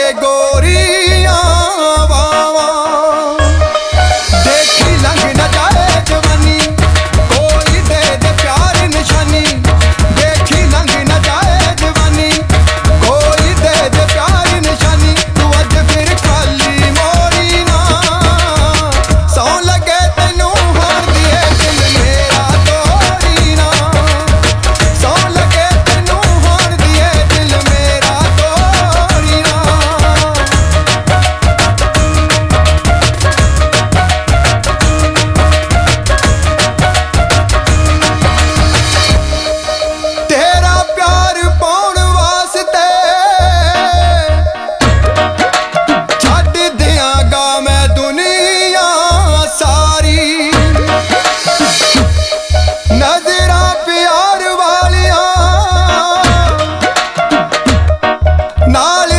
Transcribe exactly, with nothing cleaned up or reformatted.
के गोरियां वावा देखी लंघ न जाए जवानी कोई दे दे प्यार निशानी देखी लंघ न जाए जवानी कोई दे दे प्यार निशानी तू अज फिर खाली मोड़ी ना सौ लगे तेनू हार दिए दिल मेरा तोड़ी ना सौ लगे तेनू हार दिए दिल मेरा तोड़ी ना तेरा प्यार पाउण वास्ते छड्ड दियांगा मैं दुनिया सारी नजरां प्यार वालियां नाल